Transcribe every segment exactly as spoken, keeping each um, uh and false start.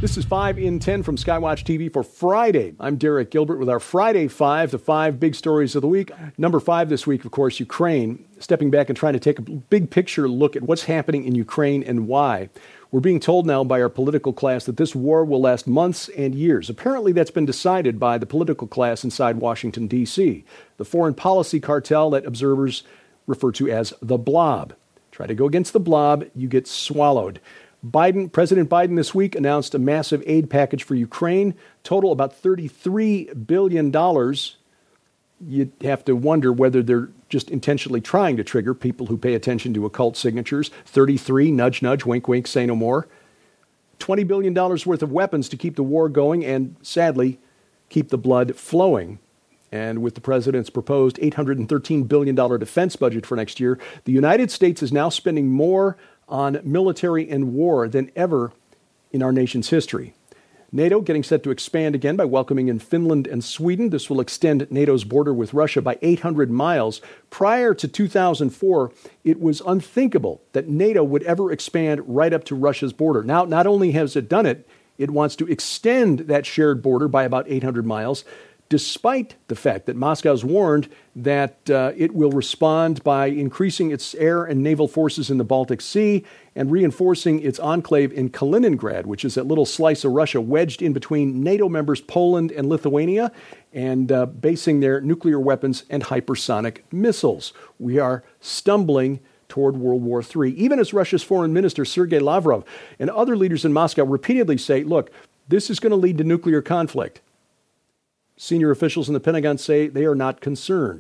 This is five in ten from Skywatch T V for Friday. I'm Derek Gilbert with our Friday Five, the five big stories of the week. Number five this week, of course, Ukraine. Stepping back and trying to take a big picture look at what's happening in Ukraine and why. We're being told now by our political class that this war will last months and years. Apparently, that's been decided by the political class inside Washington, D C, the foreign policy cartel that observers refer to as the blob. Try to go against the blob, you get swallowed. Biden, President Biden this week announced a massive aid package for Ukraine, total about thirty-three billion dollars. You'd have to wonder whether they're just intentionally trying to trigger people who pay attention to occult signatures. thirty-three, nudge, nudge, wink, wink, say no more. twenty billion dollars worth of weapons to keep the war going and, sadly, keep the blood flowing. And with the president's proposed eight hundred thirteen billion dollars defense budget for next year, the United States is now spending more on military and war than ever in our nation's history. NATO getting set to expand again by welcoming in Finland and Sweden. This will extend NATO's border with Russia by eight hundred miles. Prior to two thousand four, it was unthinkable that NATO would ever expand right up to Russia's border. Now, not only has it done it, it wants to extend that shared border by about eight hundred miles, despite the fact that Moscow's warned that uh, it will respond by increasing its air and naval forces in the Baltic Sea and reinforcing its enclave in Kaliningrad, which is that little slice of Russia wedged in between NATO members Poland and Lithuania, and uh, basing their nuclear weapons and hypersonic missiles. We are stumbling toward World War Three, even as Russia's foreign minister Sergei Lavrov and other leaders in Moscow repeatedly say, look, this is going to lead to nuclear conflict. Senior officials in the Pentagon say they are not concerned.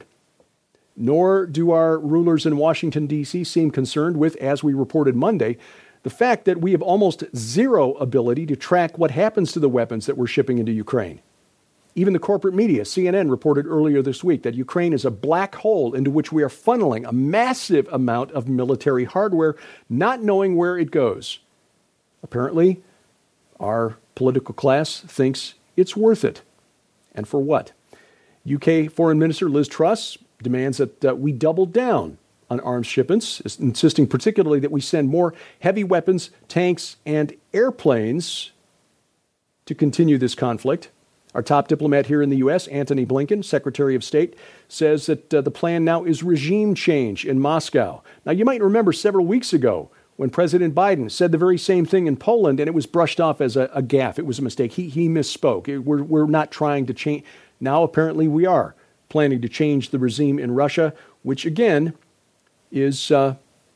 Nor do our rulers in Washington, D C seem concerned with, as we reported Monday, the fact that we have almost zero ability to track what happens to the weapons that we're shipping into Ukraine. Even the corporate media, C N N, reported earlier this week that Ukraine is a black hole into which we are funneling a massive amount of military hardware, not knowing where it goes. Apparently, our political class thinks it's worth it. And for what? U K Foreign Minister Liz Truss demands that uh, we double down on arms shipments, insisting particularly that we send more heavy weapons, tanks, and airplanes to continue this conflict. Our top diplomat here in the U S, Antony Blinken, Secretary of State, says that uh, the plan now is regime change in Moscow. Now, you might remember several weeks ago when President Biden said the very same thing in Poland, and it was brushed off as a, a gaffe. It was a mistake. He, he misspoke. It, we're, we're not trying to change. Now, apparently, we are planning to change the regime in Russia, which, again, is uh,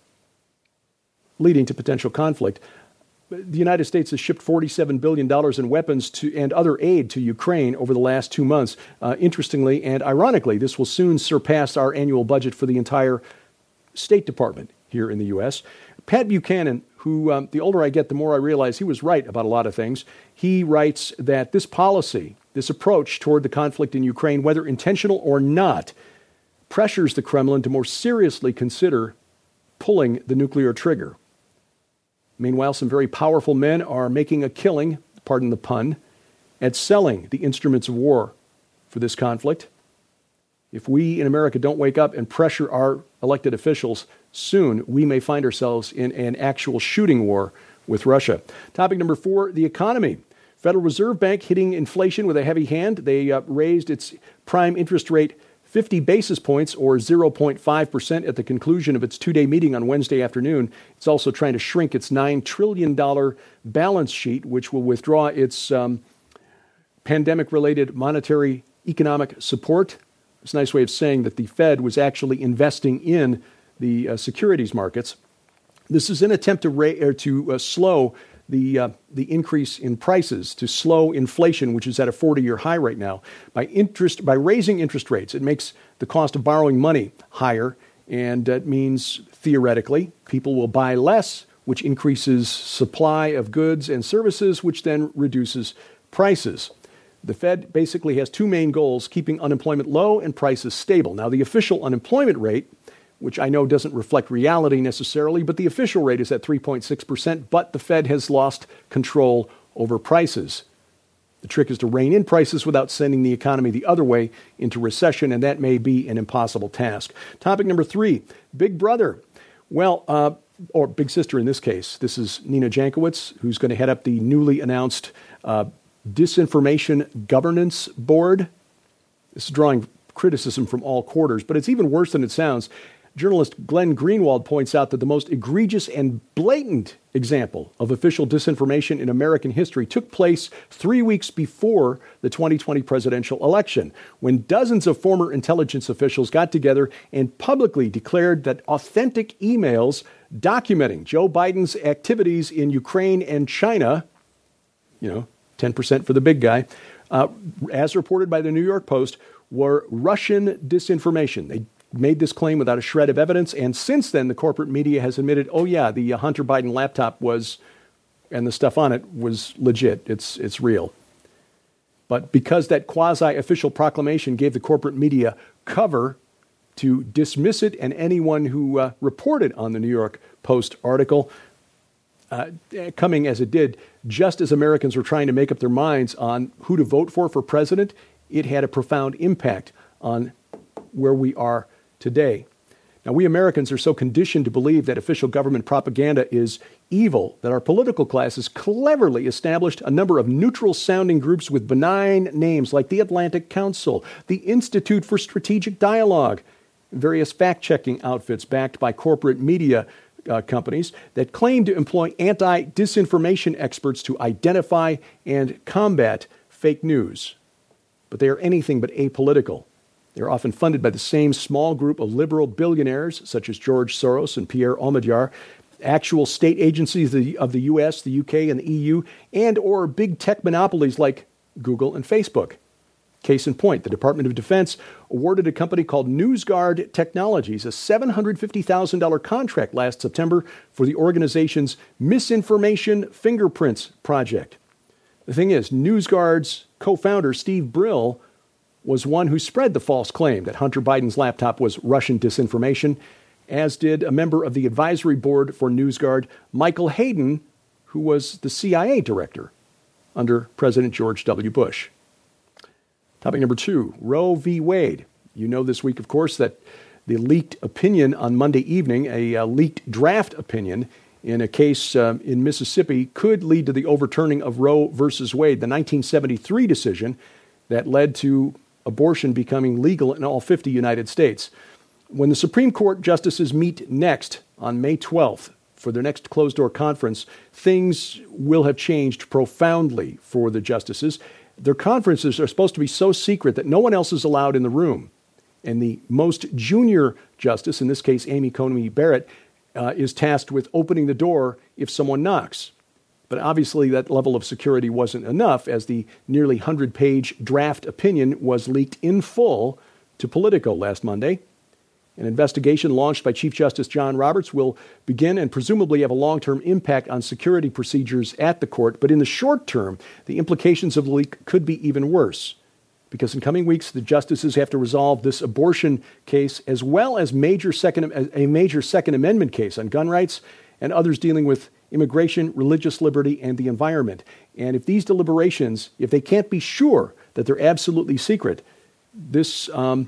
leading to potential conflict. The United States has shipped forty-seven billion dollars in weapons to, and other aid to Ukraine over the last two months. Uh, interestingly and ironically, this will soon surpass our annual budget for the entire State Department here in the U S. Pat Buchanan, who um, the older I get, the more I realize he was right about a lot of things. He writes that this policy, this approach toward the conflict in Ukraine, whether intentional or not, pressures the Kremlin to more seriously consider pulling the nuclear trigger. Meanwhile, some very powerful men are making a killing, pardon the pun, at selling the instruments of war for this conflict. If we in America don't wake up and pressure our elected officials, soon we may find ourselves in an actual shooting war with Russia. Topic number four, the economy. Federal Reserve Bank hitting inflation with a heavy hand. They uh, raised its prime interest rate fifty basis points or zero point five percent at the conclusion of its two-day meeting on Wednesday afternoon. It's also trying to shrink its nine trillion dollars balance sheet, which will withdraw its um, pandemic-related monetary economic support. It's a nice way of saying that the Fed was actually investing in the uh, securities markets. This is an attempt to, ra- or to uh, slow the uh, the increase in prices, to slow inflation, which is at a forty-year high right now. By interest, by raising interest rates, it makes the cost of borrowing money higher, and that means theoretically people will buy less, which increases supply of goods and services, which then reduces prices. The Fed basically has two main goals: keeping unemployment low and prices stable. Now, the official unemployment rate, which I know doesn't reflect reality necessarily, but the official rate is at three point six percent, but the Fed has lost control over prices. The trick is to rein in prices without sending the economy the other way into recession, and that may be an impossible task. Topic number three, Big Brother. Well, uh, or big sister in this case. This is Nina Jankowicz, who's going to head up the newly announced uh, Disinformation Governance Board. This is drawing criticism from all quarters, but it's even worse than it sounds. Journalist Glenn Greenwald points out that the most egregious and blatant example of official disinformation in American history took place three weeks before the twenty twenty presidential election, when dozens of former intelligence officials got together and publicly declared that authentic emails documenting Joe Biden's activities in Ukraine and China, you know, ten percent for the big guy, uh, as reported by the New York Post, were Russian disinformation. They made this claim without a shred of evidence, and since then, the corporate media has admitted, oh yeah, the uh, Hunter Biden laptop was, and the stuff on it was legit. It's it's real. But because that quasi-official proclamation gave the corporate media cover to dismiss it, and anyone who uh, reported on the New York Post article, uh, coming as it did, just as Americans were trying to make up their minds on who to vote for for president, it had a profound impact on where we are today. Now, we Americans are so conditioned to believe that official government propaganda is evil that our political class has cleverly established a number of neutral-sounding groups with benign names like the Atlantic Council, the Institute for Strategic Dialogue, various fact-checking outfits backed by corporate media uh, companies that claim to employ anti-disinformation experts to identify and combat fake news. But they are anything but apolitical. They're often funded by the same small group of liberal billionaires, such as George Soros and Pierre Omidyar, actual state agencies of the, of the U S, the U K, and the E U, and or big tech monopolies like Google and Facebook. Case in point, the Department of Defense awarded a company called NewsGuard Technologies a seven hundred fifty thousand dollars contract last September for the organization's Misinformation Fingerprints project. The thing is, NewsGuard's co-founder, Steve Brill, was one who spread the false claim that Hunter Biden's laptop was Russian disinformation, as did a member of the advisory board for NewsGuard, Michael Hayden, who was the C I A director under President George W. Bush. Topic number two, Roe v. Wade. You know this week, of course, that the leaked opinion on Monday evening, a uh, leaked draft opinion in a case uh, in Mississippi, could lead to the overturning of Roe versus Wade, the nineteen seventy-three decision that led to abortion becoming legal in all fifty United States. When the Supreme Court justices meet next on May twelfth for their next closed-door conference, things will have changed profoundly for the justices. Their conferences are supposed to be so secret that no one else is allowed in the room. And the most junior justice, in this case Amy Coney Barrett, uh, is tasked with opening the door if someone knocks. But obviously that level of security wasn't enough, as the nearly hundred-page draft opinion was leaked in full to Politico last Monday. An investigation launched by Chief Justice John Roberts will begin and presumably have a long-term impact on security procedures at the court. But in the short term, the implications of the leak could be even worse, because in coming weeks, the justices have to resolve this abortion case as well as major second, a major Second Amendment case on gun rights and others dealing with immigration, religious liberty, and the environment. And if these deliberations, if they can't be sure that they're absolutely secret, this um,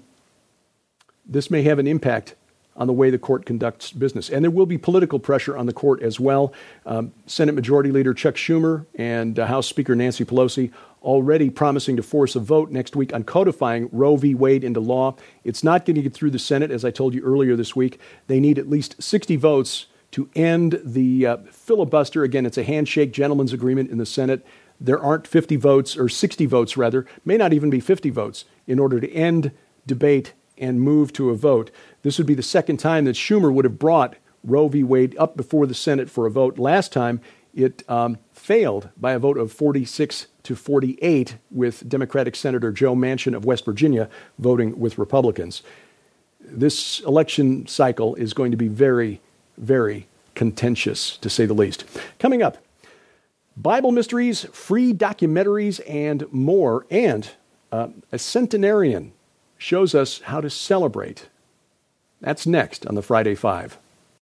this may have an impact on the way the court conducts business. And there will be political pressure on the court as well. Um, Senate Majority Leader Chuck Schumer and uh, House Speaker Nancy Pelosi already promising to force a vote next week on codifying Roe v. Wade into law. It's not going to get through the Senate, as I told you earlier this week. They need at least sixty votes to end the uh, filibuster. Again, it's a handshake gentleman's agreement in the Senate. There aren't fifty votes, or sixty votes rather, may not even be fifty votes, in order to end debate and move to a vote. This would be the second time that Schumer would have brought Roe v. Wade up before the Senate for a vote. Last time, it um, failed by a vote of forty-six to forty-eight, with Democratic Senator Joe Manchin of West Virginia voting with Republicans. This election cycle is going to be very, very contentious, to say the least. Coming up, Bible mysteries, free documentaries, and more. And uh, a centenarian shows us how to celebrate. That's next on the Friday Five.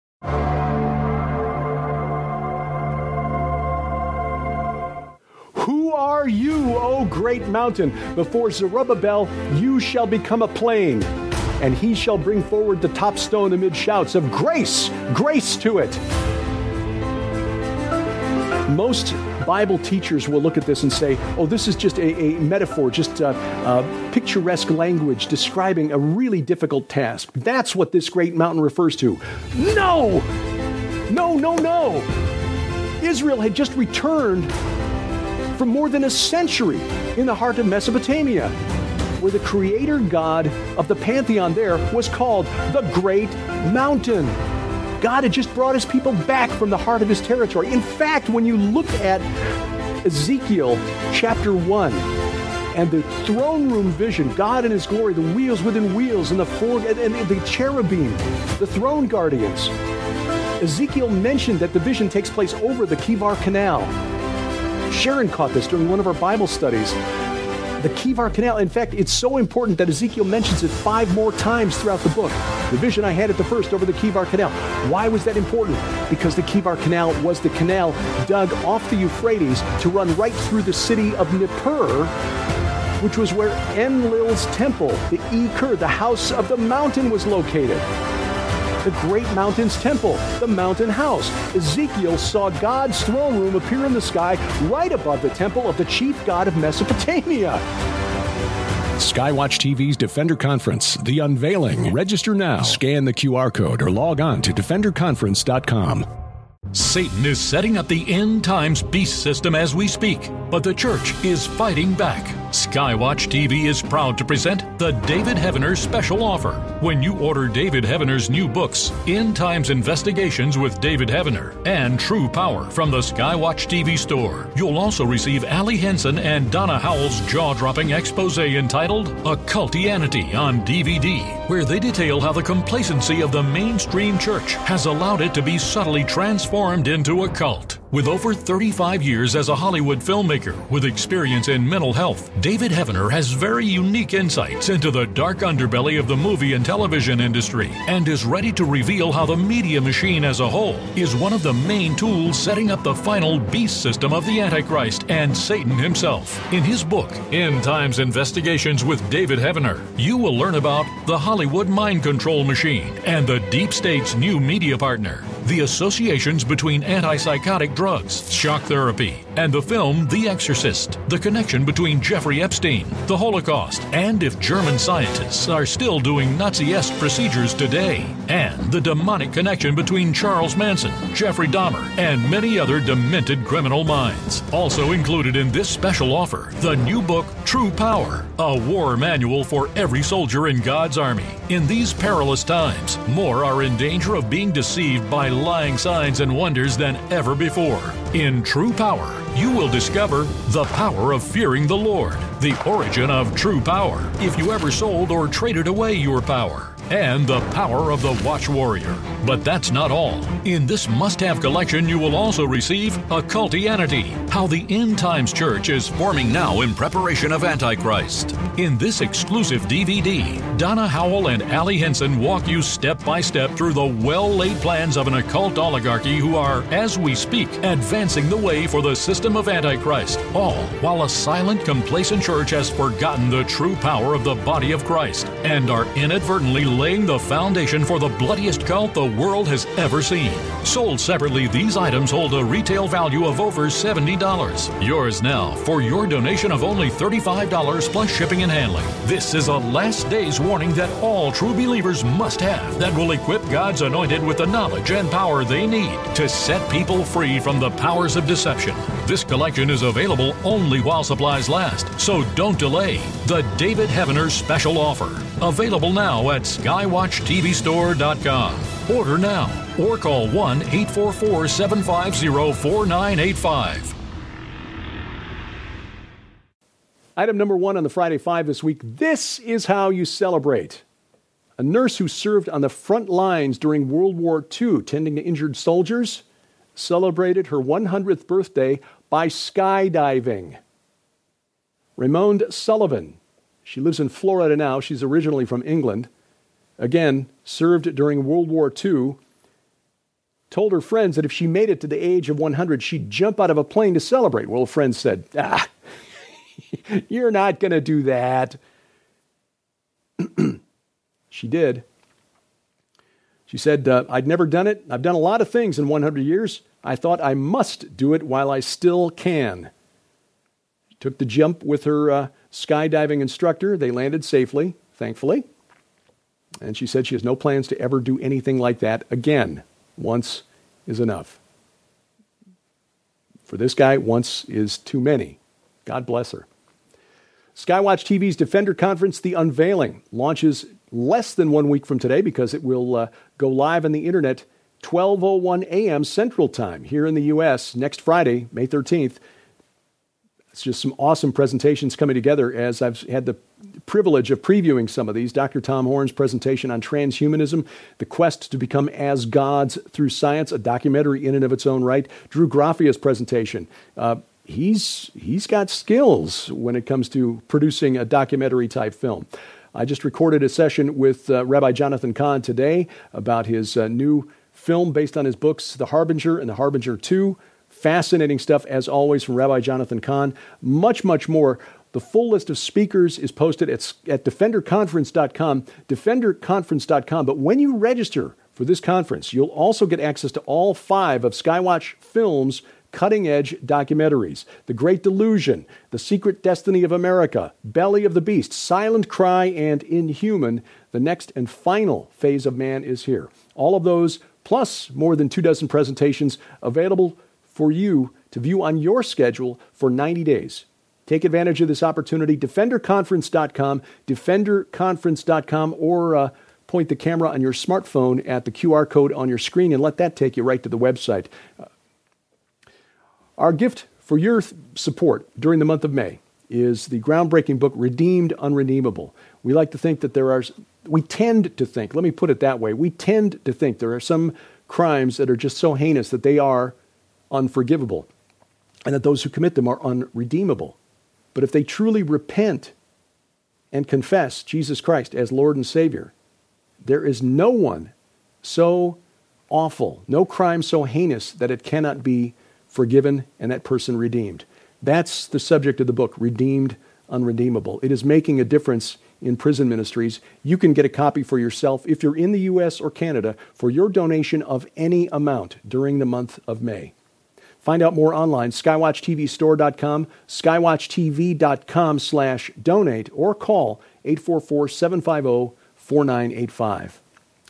Who are you, O great mountain? Before Zerubbabel, you shall become a plain. and he shall bring forward the top stone amid shouts of grace, grace to it. Most Bible teachers will look at this and say, oh, this is just a, a metaphor, just a, a picturesque language describing a really difficult task. That's what this great mountain refers to. No! No, no, no! Israel had just returned from more than a century in the heart of Mesopotamia, where the creator god of the pantheon there was called the Great Mountain. God had just brought his people back from the heart of his territory. In fact, when you look at Ezekiel chapter one and the throne room vision, God in his glory, the wheels within wheels, and the four and, and the cherubim, the throne guardians, Ezekiel mentioned that the vision takes place over the Kivar Canal. Sharon caught this during one of our Bible studies. The Kivar Canal, in fact, it's so important that Ezekiel mentions it five more times throughout the book. The vision I had at the first over the Kivar Canal. Why was that important? Because the Kivar Canal was the canal dug off the Euphrates to run right through the city of Nippur, which was where Enlil's temple, the E-Kur, the house of the mountain, was located. The Great Mountain's temple, the mountain house. Ezekiel saw God's throne room appear in the sky right above the temple of the chief god of Mesopotamia. Skywatch T V's Defender Conference, The Unveiling. Register now. Scan the Q R code or log on to defender conference dot com. Satan is setting up the end times beast system as we speak, but the church is fighting back. Skywatch T V is proud to present the David Heavener special offer. When you order David Heavener's new books, End Times Investigations with David Heavener and True Power from the Skywatch T V store, you'll also receive Allie Henson and Donna Howell's jaw-dropping expose entitled Occultianity on D V D, where they detail how the complacency of the mainstream church has allowed it to be subtly transformed into a cult. With over thirty-five years as a Hollywood filmmaker with experience in mental health, David Heavener has very unique insights into the dark underbelly of the movie and television industry and is ready to reveal how the media machine as a whole is one of the main tools setting up the final beast system of the Antichrist and Satan himself. In his book, End Times Investigations with David Heavener, you will learn about the Hollywood mind control machine and the deep state's new media partner, the associations between antipsychotic drugs, shock therapy, and the film The Exorcist, the connection between Jeffrey Epstein, the Holocaust, and if German scientists are still doing Nazi-esque procedures today, and the demonic connection between Charles Manson, Jeffrey Dahmer, and many other demented criminal minds. Also included in this special offer, the new book True Power, a war manual for every soldier in God's army. In these perilous times, more are in danger of being deceived by lying signs and wonders than ever before. In True Power, you will discover the power of fearing the Lord, the origin of true power, if you ever sold or traded away your power, and the power of the Watch Warrior. But that's not all. In this must-have collection, you will also receive Occultianity, how the End Times Church is forming now in preparation of Antichrist. In this exclusive D V D, Donna Howell and Allie Henson walk you step by step through the well-laid plans of an occult oligarchy who are, as we speak, advancing the way for the system of Antichrist, all while a silent, complacent church has forgotten the true power of the body of Christ and are inadvertently laying the foundation for the bloodiest cult the world has ever seen. Sold separately, these items hold a retail value of over seventy dollars. Yours now for your donation of only thirty-five dollars plus shipping and handling. This is a last day's warning that all true believers must have that will equip God's anointed with the knowledge and power they need to set people free from the powers of deception. This collection is available only while supplies last, so don't delay. The David Heavener special offer. Available now at skywatch t v store dot com. Order now or call one eight four four, seven five zero, four nine eight five. Item number one on the Friday Five this week. This is how you celebrate. A nurse who served on the front lines during World War Two, tending to injured soldiers, celebrated her one hundredth birthday by skydiving. Raymond Sullivan. She lives in Florida now. She's originally from England. Again, served during World War Two. Told her friends that if she made it to the age of one hundred, she'd jump out of a plane to celebrate. Well, friends said, ah, you're not going to do that. She did. She said, uh, I'd never done it. I've done a lot of things in one hundred years. I thought I must do it while I still can. She took the jump with her uh, skydiving instructor. They landed safely, thankfully. And she said she has no plans to ever do anything like that again. Once is enough. For this guy, once is too many. God bless her. Skywatch T V's Defender Conference, The Unveiling, launches less than one week from today because it will uh, go live on the internet twelve oh one a.m. Central Time here in the U S next Friday, May thirteenth. It's just some awesome presentations coming together as I've had the privilege of previewing some of these. Doctor Tom Horn's presentation on transhumanism, the quest to become as gods through science, a documentary in and of its own right. Drew Graffia's presentation. Uh, he's he's got skills when it comes to producing a documentary-type film. I just recorded a session with uh, Rabbi Jonathan Cahn today about his uh, new film based on his books, The Harbinger and The Harbinger two. Fascinating stuff, as always, from Rabbi Jonathan Cahn. Much, much more. The full list of speakers is posted at, at defender conference dot com, defender conference dot com. But when you register for this conference, you'll also get access to all five of Skywatch Films' cutting-edge documentaries. The Great Delusion, The Secret Destiny of America, Belly of the Beast, Silent Cry, and Inhuman. The next and final phase of man is here. All of those, plus more than two dozen presentations, available for you to view on your schedule for ninety days. Take advantage of this opportunity. defender conference dot com, defender conference dot com, or uh, point the camera on your smartphone at the Q R code on your screen and let that take you right to the website. Uh, our gift for your th- support during the month of May is the groundbreaking book, Redeemed Unredeemable. We like to think that there are, we tend to think, let me put it that way, we tend to think there are some crimes that are just so heinous that they are unforgivable, and that those who commit them are unredeemable. But if they truly repent and confess Jesus Christ as Lord and Savior, there is no one so awful, no crime so heinous that it cannot be forgiven and that person redeemed. That's the subject of the book, Redeemed Unredeemable. It is making a difference in prison ministries. You can get a copy for yourself if you're in the U S or Canada for your donation of any amount during the month of May. Find out more online, skywatch t v store dot com, skywatch t v dot com slash donate, or call eight four four, seven five zero, four nine eight five.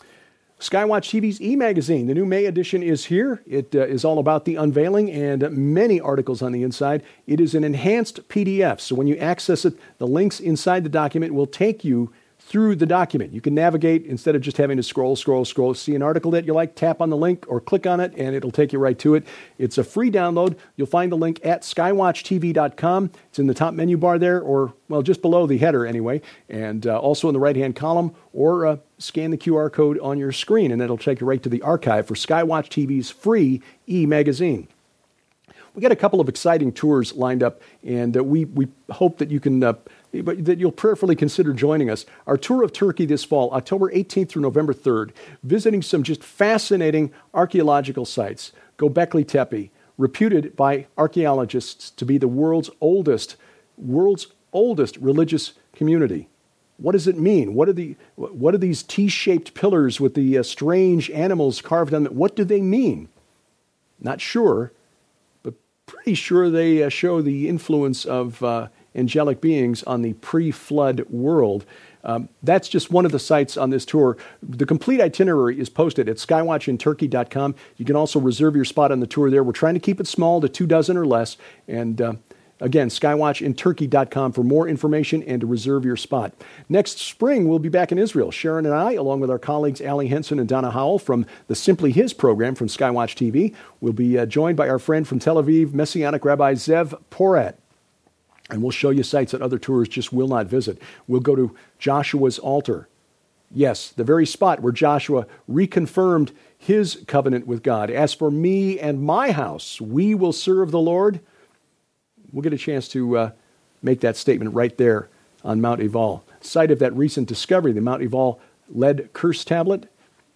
Skywatch T V's e-magazine, the new May edition is here. It uh, is all about the unveiling and many articles on the inside. It is an enhanced P D F, so when you access it, the links inside the document will take you through the document. You can navigate instead of just having to scroll, scroll, scroll. See an article that you like, tap on the link or click on it, and it'll take you right to it. It's a free download. You'll find the link at skywatch t v dot com. It's in the top menu bar there, or, well, just below the header anyway, and uh, also in the right-hand column, or uh, scan the Q R code on your screen, and it'll take you right to the archive for Skywatch T V's free e-magazine. We got a couple of exciting tours lined up, and uh, we, we hope that you can... Uh, But that you'll prayerfully consider joining us. Our tour of Turkey this fall, October eighteenth through November third, visiting some just fascinating archaeological sites. Göbekli Tepe, reputed by archaeologists to be the world's oldest, world's oldest religious community. What does it mean? What are the what are these T-shaped pillars with the uh, strange animals carved on them? What do they mean? Not sure, but pretty sure they uh, show the influence of uh, angelic beings on the pre-flood world. Um, that's just one of the sites on this tour. The complete itinerary is posted at skywatch in turkey dot com. You can also reserve your spot on the tour there. We're trying to keep it small to two dozen or less. And uh, again, skywatch in turkey dot com for more information and to reserve your spot. Next spring, we'll be back in Israel. Sharon and I, along with our colleagues Allie Henson and Donna Howell from the Simply His program from Skywatch T V, we'll be uh, joined by our friend from Tel Aviv, Messianic Rabbi Zev Porat. And we'll show you sites that other tours just will not visit. We'll go to Joshua's altar. Yes, the very spot where Joshua reconfirmed his covenant with God. As for me and my house, we will serve the Lord. We'll get a chance to uh, make that statement right there on Mount Ebal, site of that recent discovery, the Mount Ebal lead curse tablet.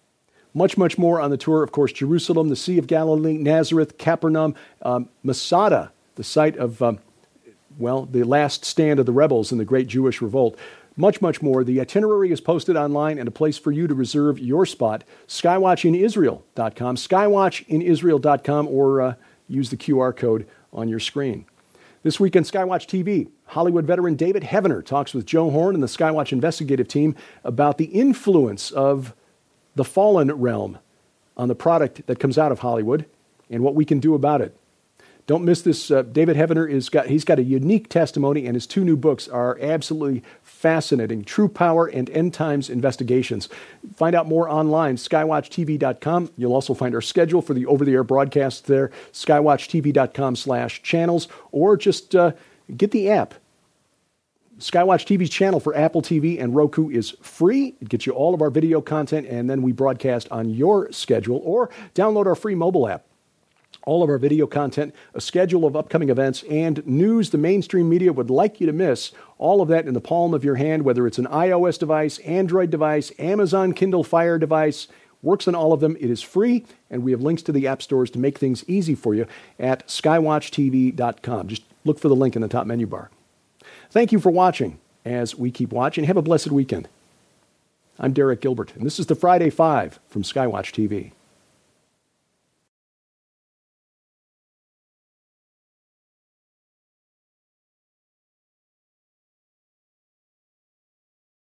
Much, much more on the tour. Of course, Jerusalem, the Sea of Galilee, Nazareth, Capernaum, um, Masada, the site of... Um, Well, the last stand of the rebels in the Great Jewish Revolt. much, much more. The itinerary is posted online and a place for you to reserve your spot. skywatch in israel dot com, skywatch in israel dot com, or uh, use the Q R code on your screen. This week on Skywatch T V, Hollywood veteran David Heavener talks with Joe Horn and the Skywatch investigative team about the influence of the fallen realm on the product that comes out of Hollywood and what we can do about it. Don't miss this. Uh, David Heavener is got he's got a unique testimony, and his two new books are absolutely fascinating: True Power and End Times Investigations. Find out more online, skywatch t v dot com. You'll also find our schedule for the over-the-air broadcasts there, skywatch t v dot com slash channels, or just uh, get the app. Skywatch T V's channel for Apple T V and Roku is free. It gets you all of our video content, and then we broadcast on your schedule, or download our free mobile app. All of our video content, a schedule of upcoming events, and news the mainstream media would like you to miss. All of that in the palm of your hand, whether it's an iOS device, Android device, Amazon Kindle Fire device. Works on all of them. It is free, and we have links to the app stores to make things easy for you at skywatch t v dot com. Just look for the link in the top menu bar. Thank you for watching. As we keep watching, have a blessed weekend. I'm Derek Gilbert, and this is the Friday Five from Skywatch T V.